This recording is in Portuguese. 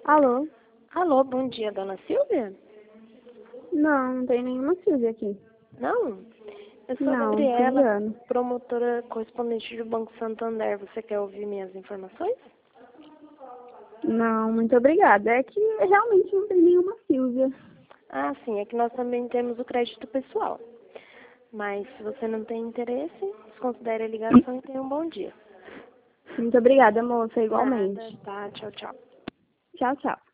Alô? Alô, bom dia, dona Silvia? Não tem nenhuma Silvia aqui. Não? Eu sou a Não, Gabriela, Silviana. promotora correspondente do Banco Santander. Você quer ouvir minhas informações? Não, muito obrigada. É que realmente não tem nenhuma Silvia. Ah, sim, é que nós também temos o crédito pessoal. Mas se você não tem interesse, desconsidere a ligação e tenha um bom dia. Muito obrigada, moça, Nada, igualmente. tá? Tchau, tchau. Tchau, tchau.